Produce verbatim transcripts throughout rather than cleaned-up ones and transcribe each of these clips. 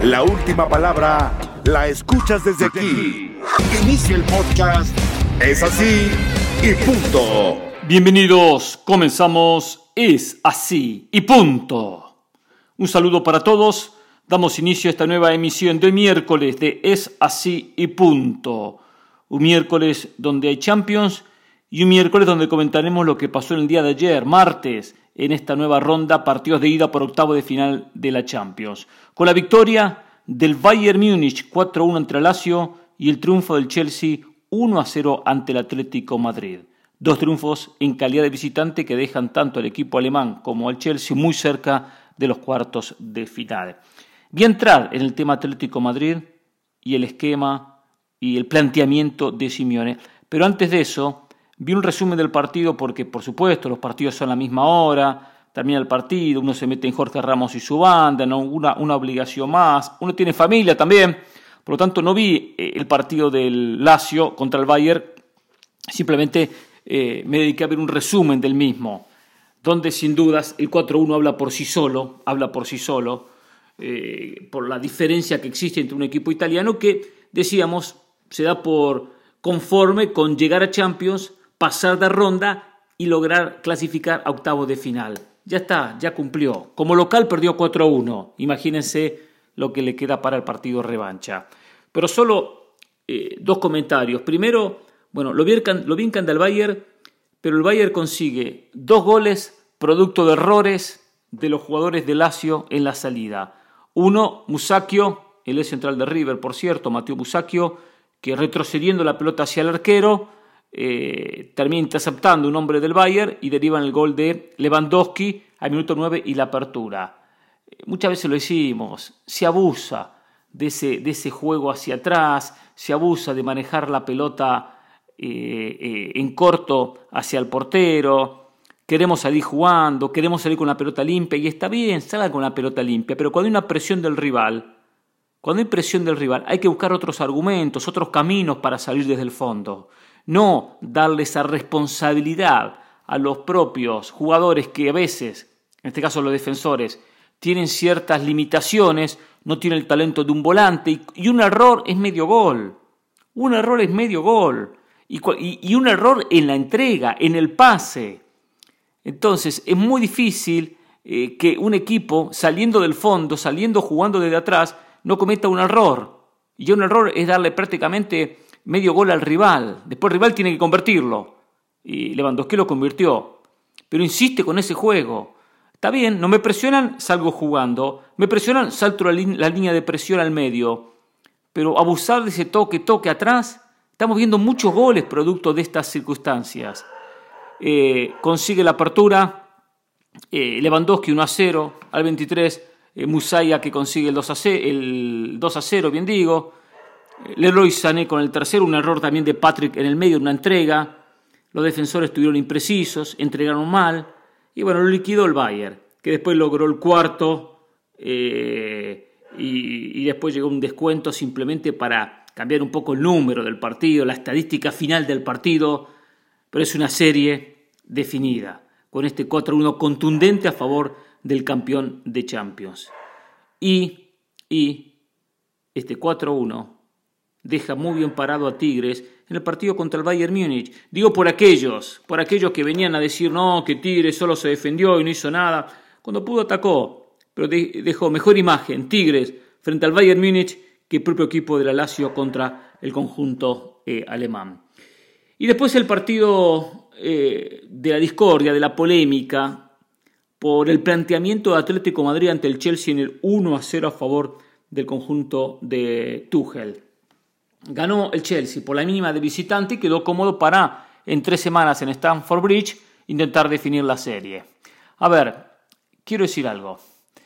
La última palabra la escuchas desde aquí. Inicia el podcast. Es así y punto. Bienvenidos, comenzamos. Es así y punto. Un saludo para todos. Damos inicio a esta nueva emisión de miércoles de Es así y punto. Un miércoles donde hay Champions y un miércoles donde comentaremos lo que pasó en el día de ayer, martes, en esta nueva ronda, partidos de ida por octavo de final de la Champions. Con la victoria del Bayern Múnich cuatro a uno ante el Lazio y el triunfo del Chelsea uno a cero ante el Atlético Madrid. Dos triunfos en calidad de visitante que dejan tanto al equipo alemán como al Chelsea muy cerca de los cuartos de final. Voy a entrar en el tema Atlético Madrid y el esquema y el planteamiento de Simeone, pero antes de eso vi un resumen del partido porque, por supuesto, los partidos son a la misma hora, termina el partido, uno se mete en Jorge Ramos y su banda, ¿no? una, una obligación más, uno tiene familia también, por lo tanto no vi el partido del Lazio contra el Bayern, simplemente eh, me dediqué a ver un resumen del mismo, donde sin dudas el cuatro a uno habla por sí solo, habla por sí solo, eh, por la diferencia que existe entre un equipo italiano que, decíamos, se da por conforme con llegar a Champions, pasar de ronda y lograr clasificar a octavos de final. Ya está, ya cumplió. Como local perdió cuatro a uno. Imagínense lo que le queda para el partido revancha. Pero solo eh, dos comentarios. Primero, bueno, lo bien, lo bien que anda el Bayern, pero el Bayern consigue dos goles producto de errores de los jugadores de Lazio en la salida. Uno, Musacchio, el ex central de River, por cierto, Matteo Musacchio, que retrocediendo la pelota hacia el arquero, eh, termina interceptando un hombre del Bayern y deriva en el gol de Lewandowski al minuto nueve y la apertura. Eh, muchas veces lo decimos, se abusa de ese, de ese juego hacia atrás, se abusa de manejar la pelota eh, eh, en corto hacia el portero, queremos salir jugando, queremos salir con la pelota limpia, y está bien, salga con la pelota limpia, pero cuando hay una presión del rival, Cuando hay presión del rival, hay que buscar otros argumentos, otros caminos para salir desde el fondo. No darle esa responsabilidad a los propios jugadores que a veces, en este caso los defensores, tienen ciertas limitaciones, no tienen el talento de un volante y, y un error es medio gol. Un error es medio gol. Y, y, y un error en la entrega, en el pase. Entonces es muy difícil eh, que un equipo saliendo del fondo, saliendo jugando desde atrás, no cometa un error. Y un error es darle prácticamente medio gol al rival. Después el rival tiene que convertirlo. Y Lewandowski lo convirtió. Pero insiste con ese juego. Está bien, no me presionan, salgo jugando. Me presionan, salto la, li- la línea de presión al medio. Pero abusar de ese toque, toque atrás. Estamos viendo muchos goles producto de estas circunstancias. Eh, consigue la apertura. Eh, Lewandowski uno a cero al veintitrés. Eh, Musaya que consigue el dos a cero, bien digo. Eh, Leroy Sané con el tercero, un error también de Patrick en el medio, una entrega. Los defensores estuvieron imprecisos, entregaron mal. Y bueno, lo liquidó el Bayern, que después logró el cuarto eh, y, y después llegó un descuento simplemente para cambiar un poco el número del partido, la estadística final del partido. Pero es una serie definida, con este cuatro a uno contundente a favor del campeón de Champions. Y, y este cuatro a uno deja muy bien parado a Tigres en el partido contra el Bayern Múnich. Digo por aquellos, por aquellos que venían a decir no, que Tigres solo se defendió y no hizo nada. Cuando pudo atacó, pero de, dejó mejor imagen Tigres frente al Bayern Múnich que el propio equipo de la Lazio contra el conjunto eh, alemán. Y después el partido eh, de la discordia, de la polémica, por el planteamiento de Atlético Madrid ante el Chelsea en el uno a cero a favor del conjunto de Tuchel. Ganó el Chelsea por la mínima de visitante y quedó cómodo para, en tres semanas en Stamford Bridge, intentar definir la serie. A ver, quiero decir algo.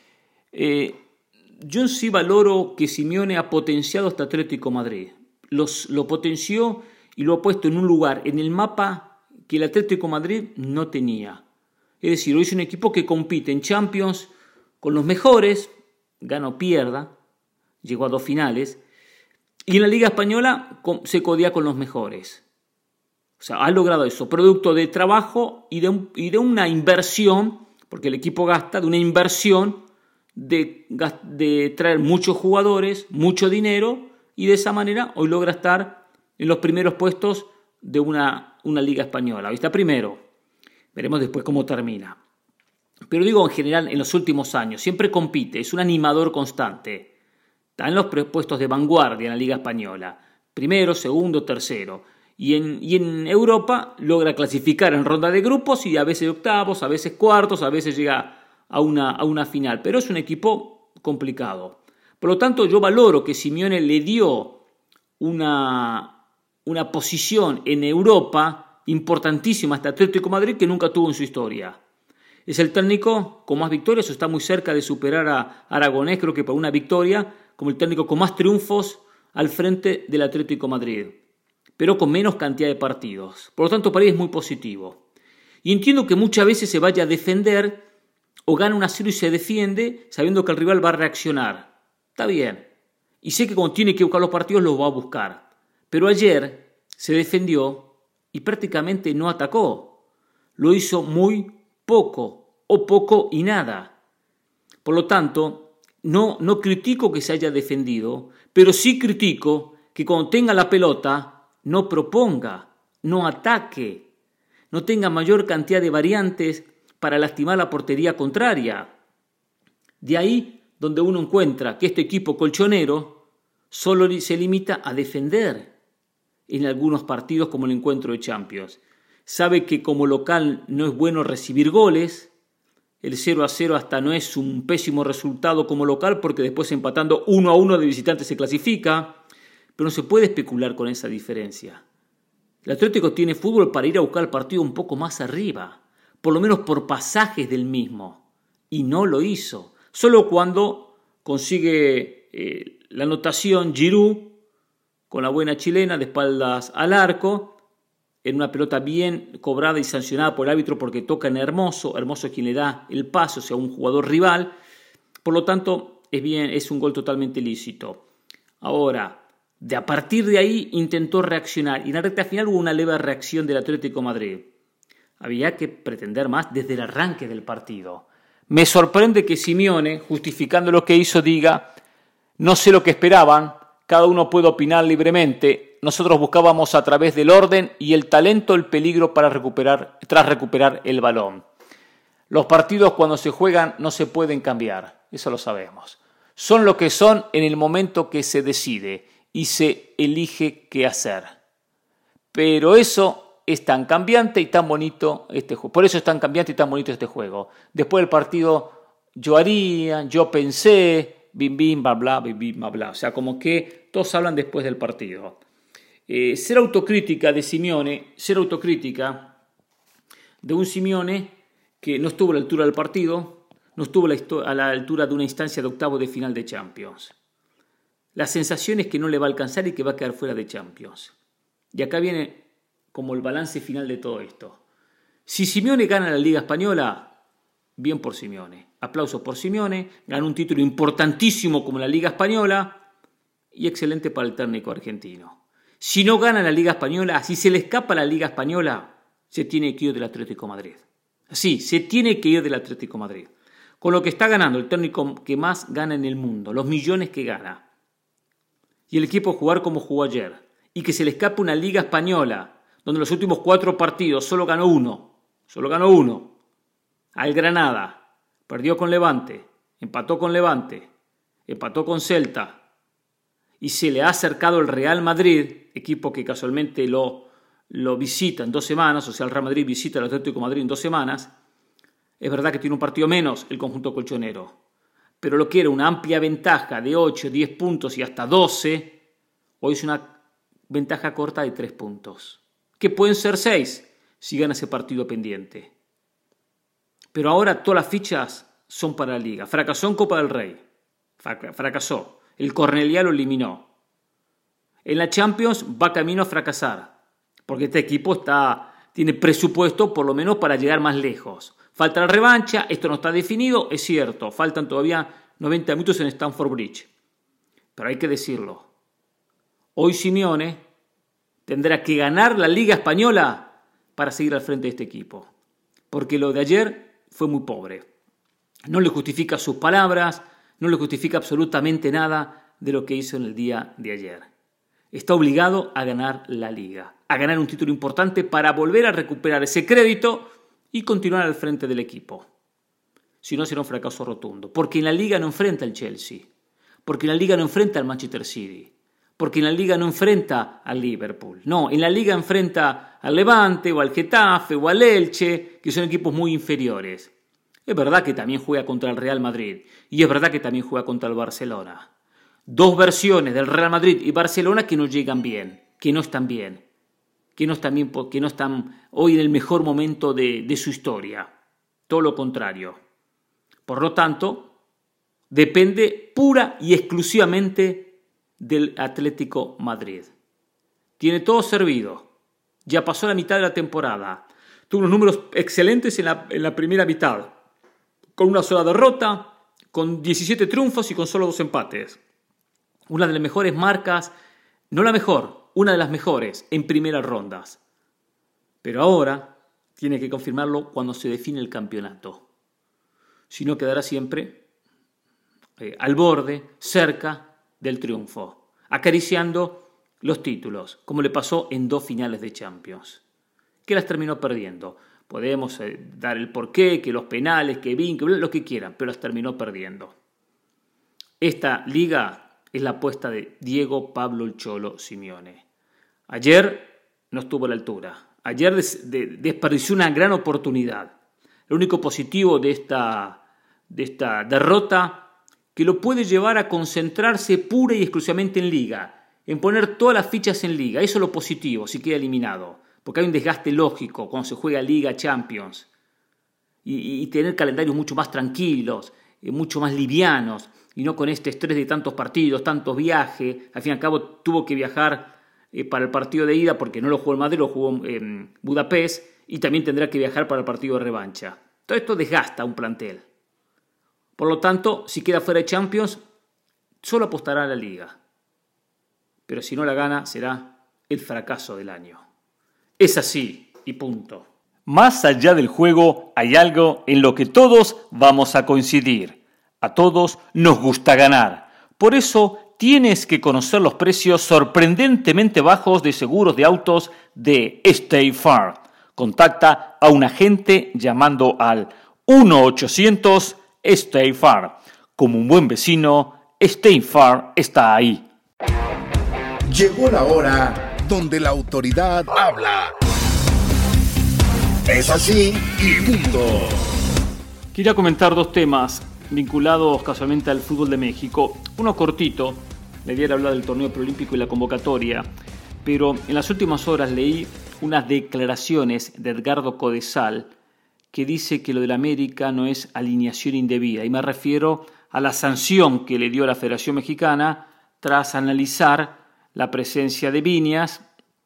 Eh, yo sí valoro que Simeone ha potenciado este Atlético Madrid. Los, lo potenció y lo ha puesto en un lugar en el mapa que el Atlético Madrid no tenía. Es decir, hoy es un equipo que compite en Champions con los mejores, gana o pierda, llegó a dos finales, y en la Liga Española se codea con los mejores. O sea, ha logrado eso, producto de trabajo y de, un, y de una inversión, porque el equipo gasta, de una inversión de, de traer muchos jugadores, mucho dinero, y de esa manera hoy logra estar en los primeros puestos de una, una liga española. Hoy está primero, veremos después cómo termina. Pero digo en general en los últimos años, siempre compite, es un animador constante. Está en los puestos de vanguardia en la liga española, primero, segundo, tercero. Y en, y en Europa logra clasificar en ronda de grupos y a veces octavos, a veces cuartos, a veces llega a una, a una final. Pero es un equipo complicado. Por lo tanto, yo valoro que Simeone le dio una, una posición en Europa importantísima a este Atlético de Madrid que nunca tuvo en su historia. Es el técnico con más victorias, o está muy cerca de superar a Aragonés, creo que por una victoria, como el técnico con más triunfos al frente del Atlético de Madrid, pero con menos cantidad de partidos. Por lo tanto, para él es muy positivo. Y entiendo que muchas veces se vaya a defender o gana un a cero y se defiende sabiendo que el rival va a reaccionar. Está bien. Y sé que cuando tiene que buscar los partidos los va a buscar. Pero ayer se defendió y prácticamente no atacó. Lo hizo muy poco o poco y nada. Por lo tanto, no, no critico que se haya defendido, pero sí critico que cuando tenga la pelota no proponga, no ataque, no tenga mayor cantidad de variantes para lastimar la portería contraria. De ahí donde uno encuentra que este equipo colchonero solo se limita a defender en algunos partidos como el encuentro de Champions. Sabe que como local no es bueno recibir goles, el cero a cero hasta no es un pésimo resultado como local porque después empatando uno a uno de visitante se clasifica. Pero no se puede especular con esa diferencia. El Atlético tiene fútbol para ir a buscar el partido un poco más arriba, por lo menos por pasajes del mismo, y no lo hizo. Solo cuando consigue eh, la anotación Giroud, con la buena chilena, de espaldas al arco, en una pelota bien cobrada y sancionada por el árbitro porque toca en Hermoso, Hermoso es quien le da el pase, o sea, un jugador rival, por lo tanto es, bien, es un gol totalmente lícito. Ahora, De a partir de ahí intentó reaccionar y en la recta final hubo una leve reacción del Atlético de Madrid. Había que pretender más desde el arranque del partido. Me sorprende que Simeone, justificando lo que hizo, diga: no sé lo que esperaban, cada uno puede opinar libremente, nosotros buscábamos a través del orden y el talento el peligro para recuperar, tras recuperar el balón. Los partidos cuando se juegan no se pueden cambiar, eso lo sabemos. Son lo que son en el momento que se decide y se elige qué hacer. Pero eso es tan cambiante y tan bonito este juego. Por eso es tan cambiante y tan bonito este juego. Después del partido, yo haría, yo pensé, bim bim, bla bla, bim bim, bla bla. O sea, como que todos hablan después del partido. Eh, ser autocrítica de Simeone, ser autocrítica de un Simeone que no estuvo a la altura del partido, no estuvo a la altura de una instancia de octavo de final de Champions. La sensación es que no le va a alcanzar y que va a quedar fuera de Champions. Y acá viene como el balance final de todo esto. Si Simeone gana la Liga Española, bien por Simeone. Aplausos por Simeone. Gana un título importantísimo como la Liga Española y excelente para el técnico argentino. Si no gana la Liga Española, si se le escapa la Liga Española, se tiene que ir del Atlético de Madrid. Así, se tiene que ir del Atlético de Madrid. Con lo que está ganando el técnico que más gana en el mundo, los millones que gana. Y el equipo jugar como jugó ayer, y que se le escape una Liga Española, donde los últimos cuatro partidos solo ganó uno, solo ganó uno, al Granada, perdió con Levante, empató con Levante, empató con Celta, y se le ha acercado el Real Madrid, equipo que casualmente lo, lo visita en dos semanas, o sea, el Real Madrid visita al Atlético de Madrid en dos semanas, es verdad que tiene un partido menos el conjunto colchonero, pero lo que era una amplia ventaja de ocho, diez puntos y hasta doce, hoy es una ventaja corta de tres puntos, que pueden ser seis si gana ese partido pendiente. Pero ahora todas las fichas son para la Liga. Fracasó en Copa del Rey, fracasó. El Cornellá lo eliminó. En la Champions va camino a fracasar, porque este equipo está, tiene presupuesto por lo menos para llegar más lejos. Falta la revancha, esto no está definido, es cierto, faltan todavía noventa minutos en Stamford Bridge. Pero hay que decirlo, hoy Simeone tendrá que ganar la Liga Española para seguir al frente de este equipo. Porque lo de ayer fue muy pobre. No le justifica sus palabras, no le justifica absolutamente nada de lo que hizo en el día de ayer. Está obligado a ganar la Liga, a ganar un título importante para volver a recuperar ese crédito y continuar al frente del equipo. Si no, será un fracaso rotundo, porque en la Liga no enfrenta al Chelsea, porque en la Liga no enfrenta al Manchester City, porque en la Liga no enfrenta al Liverpool. No, en la Liga enfrenta al Levante o al Getafe o al Elche, que son equipos muy inferiores. Es verdad que también juega contra el Real Madrid y es verdad que también juega contra el Barcelona. Dos versiones del Real Madrid y Barcelona que no llegan bien, que no están bien, que no están, bien, que no están hoy en el mejor momento de, de su historia. Todo lo contrario. Por lo tanto, depende pura y exclusivamente del Atlético Madrid. Tiene todo servido. Ya pasó la mitad de la temporada. Tuvo unos números excelentes en la, en la primera mitad, con una sola derrota, con diecisiete triunfos y con solo dos empates. Una de las mejores marcas, no la mejor, una de las mejores en primeras rondas. Pero ahora tiene que confirmarlo cuando se define el campeonato. Si no, quedará siempre eh, al borde, cerca del triunfo, acariciando los títulos, como le pasó en dos finales de Champions, que las terminó perdiendo. Podemos eh, dar el porqué, que los penales, que Vin, que lo que quieran, pero las terminó perdiendo. Esta liga es la apuesta de Diego Pablo el Cholo Simeone. Ayer no estuvo a la altura. Ayer des, de, desperdició una gran oportunidad. Lo único positivo de esta, de esta derrota, que lo puede llevar a concentrarse pura y exclusivamente en Liga, en poner todas las fichas en Liga. Eso es lo positivo, si queda eliminado. Porque hay un desgaste lógico cuando se juega Liga, Champions. Y, y tener calendarios mucho más tranquilos, eh, mucho más livianos, y no con este estrés de tantos partidos, tantos viajes. Al fin y al cabo tuvo que viajar eh, para el partido de ida porque no lo jugó en Madrid, lo jugó en Budapest, y también tendrá que viajar para el partido de revancha. Todo esto desgasta un plantel. Por lo tanto, si queda fuera de Champions, solo apostará a la Liga. Pero si no la gana, será el fracaso del año. Es así, y punto. Más allá del juego, hay algo en lo que todos vamos a coincidir. A todos nos gusta ganar. Por eso tienes que conocer los precios sorprendentemente bajos de seguros de autos de State Farm. Contacta a un agente llamando al uno ochocientos State Farm. Como un buen vecino, State Farm está ahí. Llegó la hora donde la autoridad habla. Es así y punto. Quería comentar dos temas vinculados casualmente al fútbol de México. Uno cortito, le diera hablar del torneo preolímpico y la convocatoria, pero en las últimas horas leí unas declaraciones de Edgardo Codesal que dice que lo del América no es alineación indebida, y me refiero a la sanción que le dio la Federación Mexicana tras analizar la presencia de Viñas,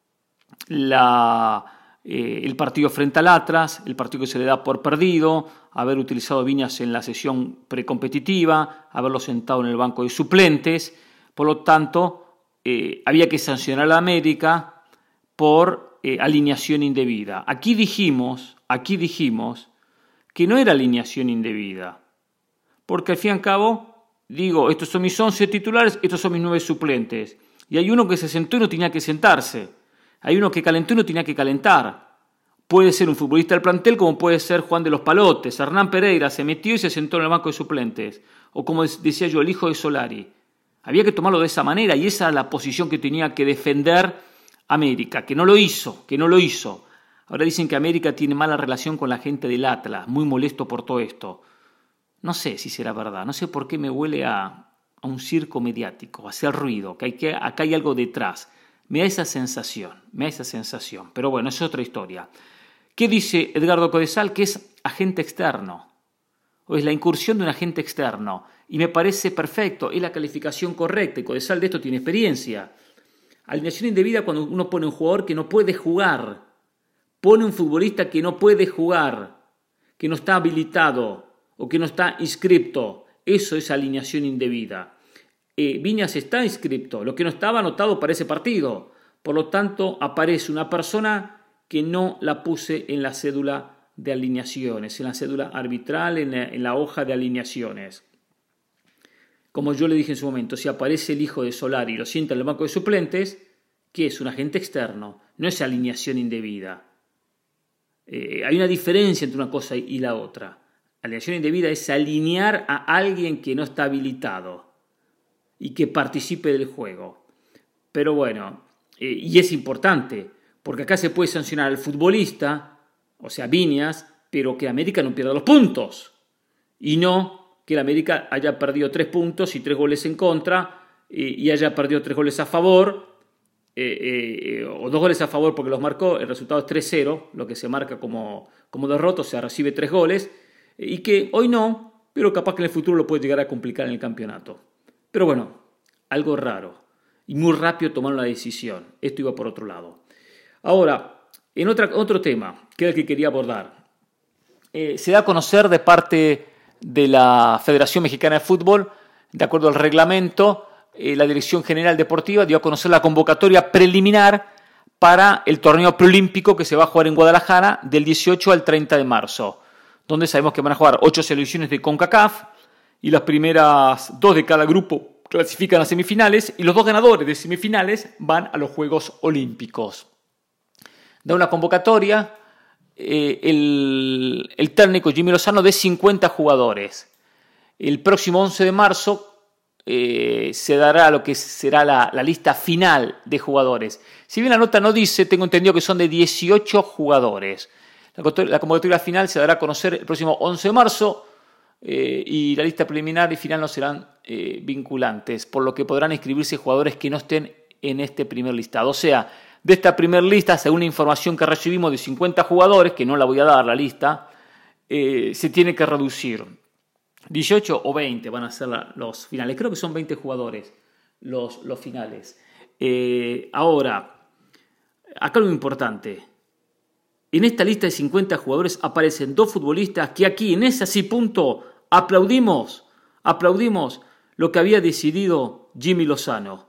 la... Eh, el partido frente al Atlas, el partido que se le da por perdido, haber utilizado Viñas en la sesión precompetitiva, haberlo sentado en el banco de suplentes. Por lo tanto, eh, había que sancionar a la América por eh, alineación indebida. Aquí dijimos, aquí dijimos que no era alineación indebida, porque al fin y al cabo, digo, estos son mis once titulares, estos son mis nueve suplentes, y hay uno que se sentó y no tenía que sentarse. Hay uno que calentó y no tenía que calentar. Puede ser un futbolista del plantel como puede ser Juan de los Palotes. Hernán Pereira se metió y se sentó en el banco de suplentes. O como decía yo, el hijo de Solari. Había que tomarlo de esa manera y esa es la posición que tenía que defender América, que no lo hizo, que no lo hizo. Ahora dicen que América tiene mala relación con la gente del Atlas, muy molesto por todo esto. No sé si será verdad, no sé por qué me huele a, a un circo mediático, a hacer ruido, que, hay que acá hay algo detrás. Me da esa sensación, me da esa sensación. Pero bueno, es otra historia. ¿Qué dice Edgardo Codesal? Que es agente externo. O es la incursión de un agente externo. Y me parece perfecto, es la calificación correcta. Y Codesal de esto tiene experiencia. Alineación indebida cuando uno pone un jugador que no puede jugar. Pone un futbolista que no puede jugar. Que no está habilitado. O que no está inscripto. Eso es alineación indebida. Eh, Viñas está inscripto, lo que no estaba anotado para ese partido. Por lo tanto, aparece una persona que no la puse en la cédula de alineaciones, en la cédula arbitral, en la, en la hoja de alineaciones. como yo le dije en su momento, si aparece el hijo de Solari y lo sienta en el banco de suplentes, ¿qué es? Un agente externo, no es alineación indebida. Eh, hay una diferencia entre una cosa y la otra. Alineación indebida es alinear a alguien que no está habilitado y que participe del juego. Pero bueno, eh, y es importante, porque acá se puede sancionar al futbolista, o sea, Viñas, pero que América no pierda los puntos. Y no que el América haya perdido tres puntos y tres goles en contra, eh, y haya perdido tres goles a favor, eh, eh, o dos goles a favor porque los marcó, el resultado es tres cero, lo que se marca como, como derrota, o sea, recibe tres goles, eh, y que hoy no, pero capaz que en el futuro lo puede llegar a complicar en el campeonato. Pero bueno, algo raro, y muy rápido tomaron la decisión. Esto iba por otro lado. Ahora, en otra, otro tema, que era el que quería abordar, eh, se da a conocer de parte de la Federación Mexicana de Fútbol, de acuerdo al reglamento, eh, la Dirección General Deportiva dio a conocer la convocatoria preliminar para el torneo preolímpico que se va a jugar en Guadalajara del dieciocho al treinta de marzo, donde sabemos que van a jugar ocho selecciones de CONCACAF y las primeras dos de cada grupo clasifican a semifinales y los dos ganadores de semifinales van a los Juegos Olímpicos. Da una convocatoria Eh, el, el técnico Jimmy Lozano de cincuenta jugadores. El próximo once de marzo eh, se dará lo que será la, la lista final de jugadores. Si bien la nota no dice, tengo entendido que son de dieciocho jugadores. La, la convocatoria final se dará a conocer el próximo once de marzo eh, y la lista preliminar y final no serán eh, vinculantes, por lo que podrán inscribirse jugadores que no estén en este primer listado. O sea, de esta primera lista, según la información que recibimos de cincuenta jugadores, que no la voy a dar la lista, eh, se tiene que reducir. dieciocho o veinte van a ser la, los finales. Creo que son veinte jugadores los, los finales. Eh, ahora, acá lo importante. En esta lista de cincuenta jugadores aparecen dos futbolistas que aquí, en ese así punto, aplaudimos, aplaudimos lo que había decidido Jimmy Lozano.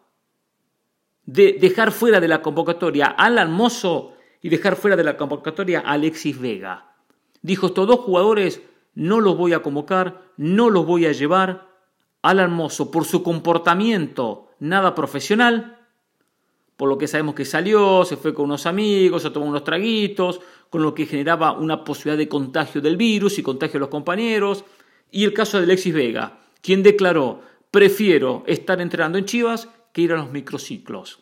De dejar fuera de la convocatoria a Alan Mozo y dejar fuera de la convocatoria a Alexis Vega. Dijo, estos dos jugadores no los voy a convocar, no los voy a llevar. Alan Mozo, por su comportamiento nada profesional, por lo que sabemos que salió, se fue con unos amigos, se tomó unos traguitos, con lo que generaba una posibilidad de contagio del virus y contagio a los compañeros. Y el caso de Alexis Vega, quien declaró, prefiero estar entrenando en Chivas que ir a los microciclos.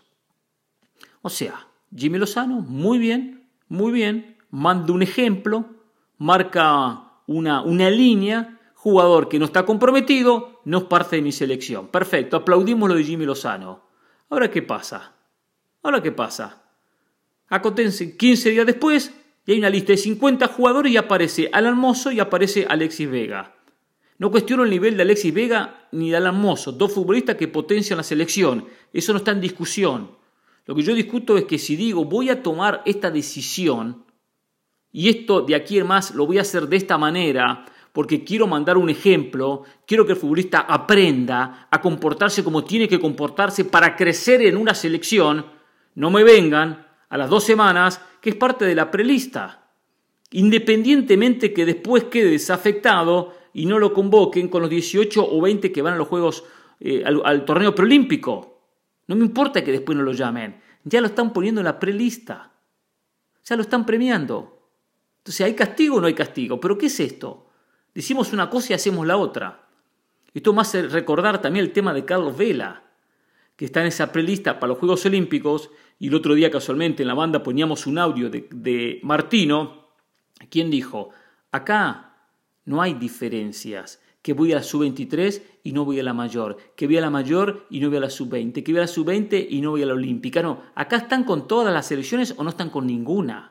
O sea, Jimmy Lozano, muy bien, muy bien, manda un ejemplo, marca una, una línea, jugador que no está comprometido, no es parte de mi selección. Perfecto, aplaudimos lo de Jimmy Lozano. Ahora, ¿qué pasa? Ahora, ¿qué pasa? Acontece quince días después y hay una lista de cincuenta jugadores y aparece Alan Mozo y aparece Alexis Vega. No cuestiono el nivel de Alexis Vega ni de Alan Mozo, dos futbolistas que potencian la selección. Eso no está en discusión. Lo que yo discuto es que si digo voy a tomar esta decisión y esto de aquí en más lo voy a hacer de esta manera porque quiero mandar un ejemplo, quiero que el futbolista aprenda a comportarse como tiene que comportarse para crecer en una selección, no me vengan a las dos semanas que es parte de la prelista. Independientemente que después quede desafectado y no lo convoquen con los dieciocho o veinte que van a los Juegos, eh, al, al torneo preolímpico. No me importa que después no lo llamen. Ya lo están poniendo en la prelista. Ya lo están premiando. Entonces, ¿hay castigo o no hay castigo? ¿Pero qué es esto? Decimos una cosa y hacemos la otra. Esto me hace recordar también el tema de Carlos Vela, que está en esa prelista para los Juegos Olímpicos, y el otro día casualmente en la banda poníamos un audio de, de Martino, quien dijo, acá no hay diferencias, que voy a la sub veintitrés y no voy a la mayor, que voy a la mayor y no voy a la sub veinte, que voy a la sub veinte y no voy a la olímpica. No, acá están con todas las selecciones o no están con ninguna.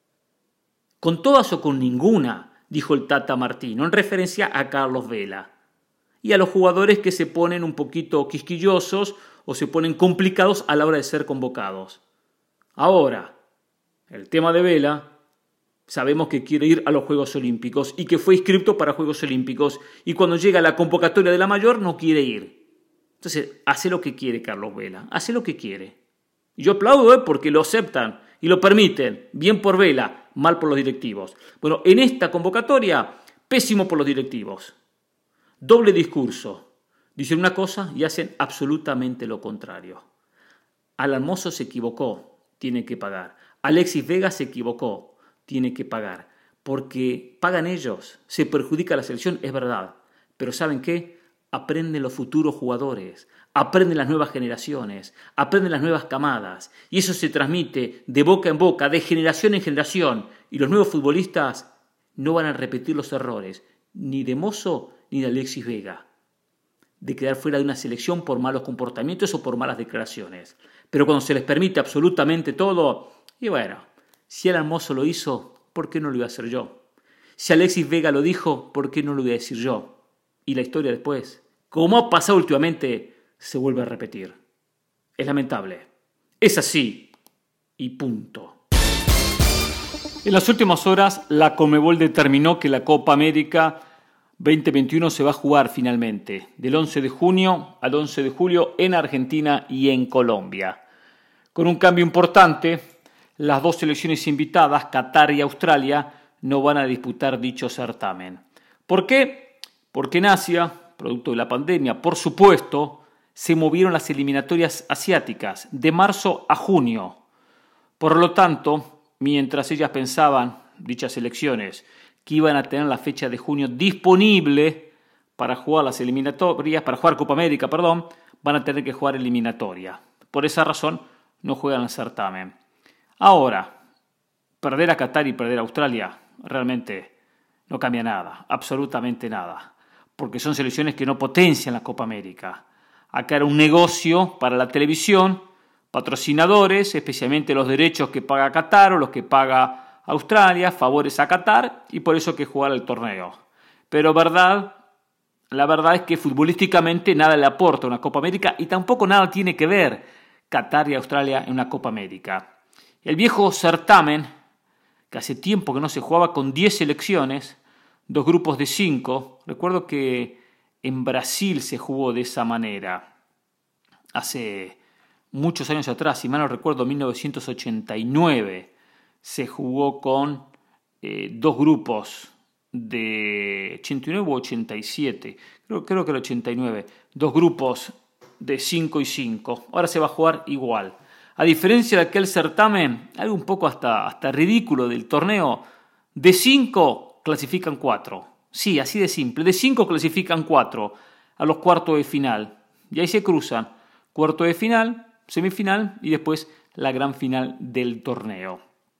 Con todas o con ninguna, dijo el Tata Martino, en referencia a Carlos Vela. Y a los jugadores que se ponen un poquito quisquillosos o se ponen complicados a la hora de ser convocados. Ahora, el tema de Vela, sabemos que quiere ir a los Juegos Olímpicos y que fue inscrito para Juegos Olímpicos y cuando llega la convocatoria de la mayor no quiere ir. Entonces, hace lo que quiere Carlos Vela, hace lo que quiere. Y yo aplaudo ¿eh? porque lo aceptan y lo permiten. Bien por Vela, mal por los directivos. Bueno, en esta convocatoria, pésimo por los directivos. Doble discurso. Dicen una cosa y hacen absolutamente lo contrario. Alan Mozo se equivocó, tiene que pagar. Alexis Vega se equivocó, tiene que pagar. Porque pagan ellos, se perjudica la selección, es verdad. Pero ¿saben qué? Aprenden los futuros jugadores, aprenden las nuevas generaciones, aprenden las nuevas camadas. Y eso se transmite de boca en boca, de generación en generación. Y los nuevos futbolistas no van a repetir los errores, ni de Mozo ni de Alexis Vega, de quedar fuera de una selección por malos comportamientos o por malas declaraciones. Pero cuando se les permite absolutamente todo, y bueno, si Alan Mozo lo hizo, ¿por qué no lo iba a hacer yo? Si Alexis Vega lo dijo, ¿por qué no lo voy a decir yo? Y la historia después, como ha pasado últimamente, se vuelve a repetir. Es lamentable. Es así. Y punto. En las últimas horas, la Conmebol determinó que la Copa América veinte veintiuno se va a jugar finalmente, del once de junio al once de julio en Argentina y en Colombia. Con un cambio importante, las dos selecciones invitadas, Qatar y Australia, no van a disputar dicho certamen. ¿Por qué? Porque en Asia, producto de la pandemia, por supuesto, se movieron las eliminatorias asiáticas de marzo a junio. Por lo tanto, mientras ellas pensaban, dichas selecciones, que iban a tener la fecha de junio disponible para jugar las eliminatorias, para jugar Copa América, perdón, van a tener que jugar eliminatoria. Por esa razón, no juegan el certamen. Ahora, perder a Qatar y perder a Australia realmente no cambia nada, absolutamente nada, porque son selecciones que no potencian la Copa América. Acá era un negocio para la televisión, patrocinadores, especialmente los derechos que paga Qatar o los que paga Australia, favores a Qatar, y por eso hay que jugar el torneo. Pero verdad, la verdad es que futbolísticamente nada le aporta a una Copa América y tampoco nada tiene que ver Qatar y Australia en una Copa América. El viejo certamen, que hace tiempo que no se jugaba con diez selecciones, dos grupos de cinco. Recuerdo que en Brasil se jugó de esa manera. Hace muchos años atrás, si mal no recuerdo, mil novecientos ochenta y nueve, se jugó con eh, dos grupos de ochenta y nueve u ochenta y siete. Creo, creo que el ochenta y nueve. Dos grupos de cinco y cinco. Ahora se va a jugar igual. A diferencia de aquel certamen, algo un poco hasta, hasta ridículo del torneo, de cinco clasifican cuatro. Sí, así de simple. De cinco clasifican cuatro a los cuartos de final. Y ahí se cruzan cuarto de final, semifinal y después la gran final del torneo.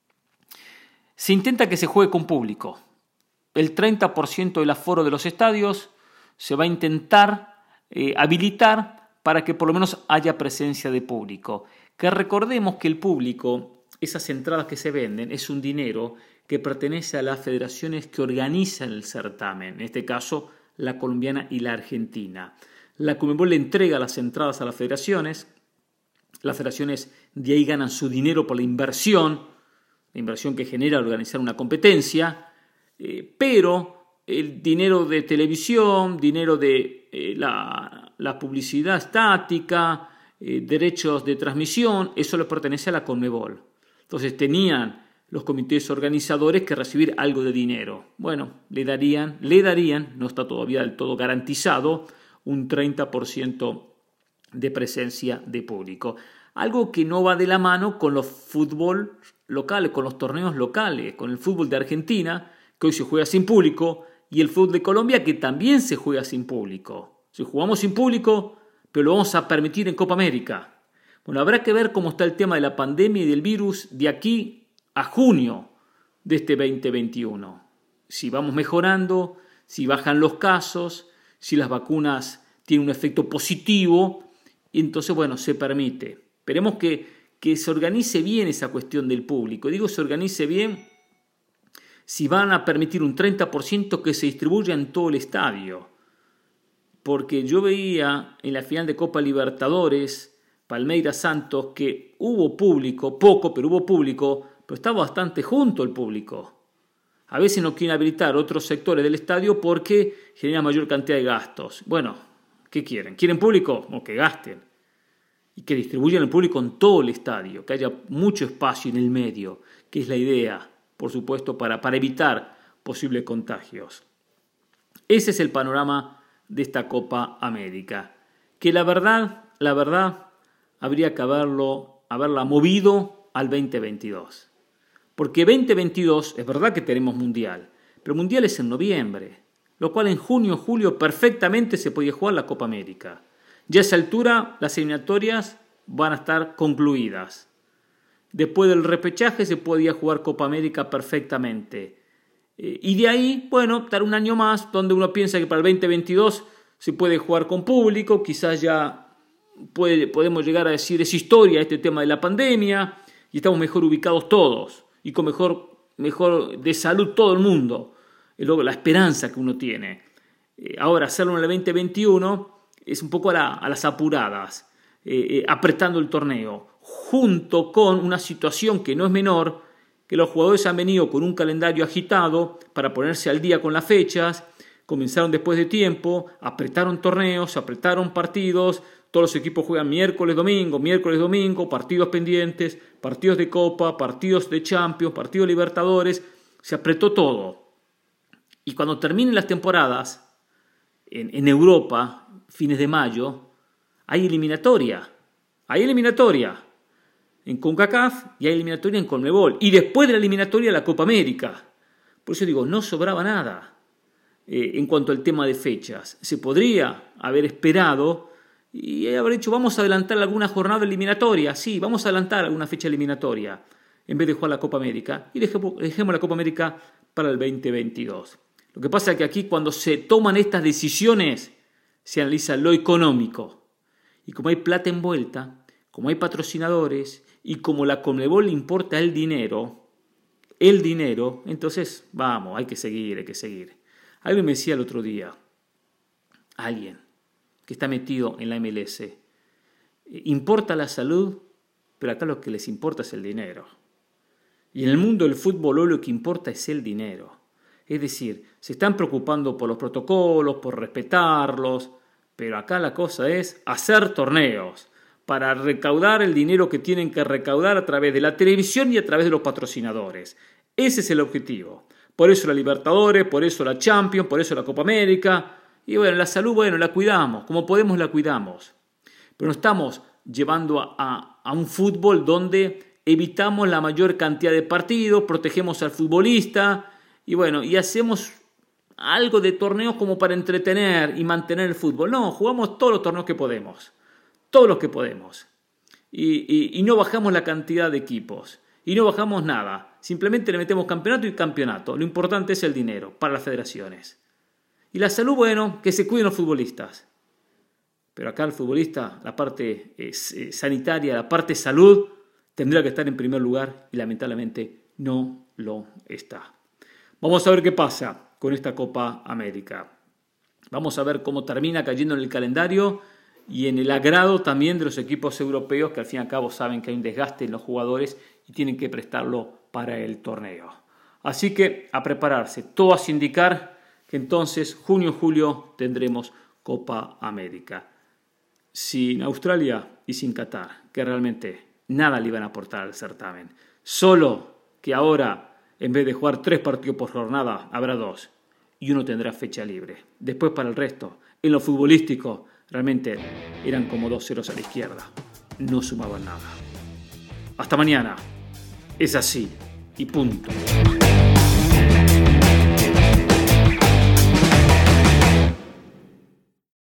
Se intenta que se juegue con público. El treinta por ciento del aforo de los estadios se va a intentar eh, habilitar para que por lo menos haya presencia de público. Que recordemos que el público, esas entradas que se venden, es un dinero que pertenece a las federaciones que organizan el certamen, en este caso la colombiana y la argentina. La Conmebol le entrega las entradas a las federaciones, las federaciones de ahí ganan su dinero por la inversión, la inversión que genera organizar una competencia, eh, pero el dinero de televisión, dinero de eh, la, la publicidad estática, eh, derechos de transmisión, eso le pertenece a la Conmebol. Entonces tenían los comités organizadores que recibir algo de dinero. Bueno, le darían, le darían, no está todavía del todo garantizado, un treinta por ciento de presencia de público. Algo que no va de la mano con los fútbol locales, con los torneos locales, con el fútbol de Argentina, que hoy se juega sin público, y el fútbol de Colombia, que también se juega sin público. Si jugamos sin público, pero lo vamos a permitir en Copa América. Bueno, habrá que ver cómo está el tema de la pandemia y del virus de aquí a junio de este veinte veintiuno. Si vamos mejorando, si bajan los casos, si las vacunas tienen un efecto positivo, y entonces, bueno, se permite. Esperemos que, que se organice bien esa cuestión del público. Digo, se organice bien si van a permitir un treinta por ciento que se distribuya en todo el estadio. Porque yo veía en la final de Copa Libertadores, Palmeiras Santos, que hubo público, poco, pero hubo público, pero estaba bastante junto el público. A veces no quieren habilitar otros sectores del estadio porque genera mayor cantidad de gastos. Bueno, ¿qué quieren? ¿Quieren público? O que gasten. Y que distribuyan el público en todo el estadio, que haya mucho espacio en el medio, que es la idea, por supuesto, para, para evitar posibles contagios. Ese es el panorama de esta Copa América, que la verdad, la verdad, habría que haberlo, haberla movido al veinte veintidós. Porque veinte veintidós es verdad que tenemos Mundial, pero Mundial es en noviembre, lo cual en junio o julio perfectamente se podía jugar la Copa América. Ya a esa altura las eliminatorias van a estar concluidas. Después del repechaje se podía jugar Copa América perfectamente. Eh, y de ahí, bueno, dar un año más donde uno piensa que para el veinte veintidós se puede jugar con público, quizás ya puede, podemos llegar a decir es historia este tema de la pandemia y estamos mejor ubicados todos y con mejor, mejor de salud todo el mundo. Es luego la esperanza que uno tiene. Eh, ahora hacerlo en el veinte veintiuno es un poco a, la, a las apuradas, eh, eh, apretando el torneo, junto con una situación que no es menor, que los jugadores han venido con un calendario agitado para ponerse al día con las fechas, comenzaron después de tiempo, apretaron torneos, apretaron partidos, todos los equipos juegan miércoles, domingo, miércoles, domingo, partidos pendientes, partidos de Copa, partidos de Champions, partidos de Libertadores, se apretó todo. Y cuando terminen las temporadas, en, en Europa, fines de mayo, hay eliminatoria, hay eliminatoria en CONCACAF y hay eliminatoria en CONMEBOL. Y después de la eliminatoria la Copa América. Por eso digo, no sobraba nada eh, en cuanto al tema de fechas. Se podría haber esperado y haber dicho, vamos a adelantar alguna jornada eliminatoria. Sí, vamos a adelantar alguna fecha eliminatoria en vez de jugar la Copa América. Y dejemos, dejemos la Copa América para el veinte veintidós. Lo que pasa es que aquí cuando se toman estas decisiones se analiza lo económico. Y como hay plata envuelta, como hay patrocinadores y como la CONMEBOL le importa el dinero, el dinero, entonces vamos, hay que seguir, hay que seguir. Alguien me decía el otro día, alguien que está metido en la M L S, importa la salud, pero acá lo que les importa es el dinero. Y en el mundo del fútbol hoy lo que importa es el dinero. Es decir, se están preocupando por los protocolos, por respetarlos, pero acá la cosa es hacer torneos para recaudar el dinero que tienen que recaudar a través de la televisión y a través de los patrocinadores. Ese es el objetivo. Por eso la Libertadores, por eso la Champions, por eso la Copa América. Y bueno, la salud, bueno, la cuidamos. Como podemos, la cuidamos. Pero no estamos llevando a, a, a un fútbol donde evitamos la mayor cantidad de partidos, protegemos al futbolista y bueno, y hacemos algo de torneos como para entretener y mantener el fútbol. No, jugamos todos los torneos que podemos. Todos los que podemos. Y, y, y no bajamos la cantidad de equipos. Y no bajamos nada. Simplemente le metemos campeonato y campeonato. Lo importante es el dinero para las federaciones. Y la salud, bueno, que se cuiden los futbolistas. Pero acá el futbolista, la parte eh, sanitaria, la parte salud, tendrá que estar en primer lugar y lamentablemente no lo está. Vamos a ver qué pasa con esta Copa América. Vamos a ver cómo termina cayendo en el calendario y en el agrado también de los equipos europeos que al fin y al cabo saben que hay un desgaste en los jugadores y tienen que prestarlo para el torneo. Así que a prepararse. Todo hace indicar que entonces junio-julio tendremos Copa América. Sin Australia y sin Qatar, que realmente nada le iban a aportar al certamen. Solo que ahora, en vez de jugar tres partidos por jornada, habrá dos. Y uno tendrá fecha libre. Después para el resto, en lo futbolístico, realmente eran como dos ceros a la izquierda. No sumaban nada. Hasta mañana. Es así y punto.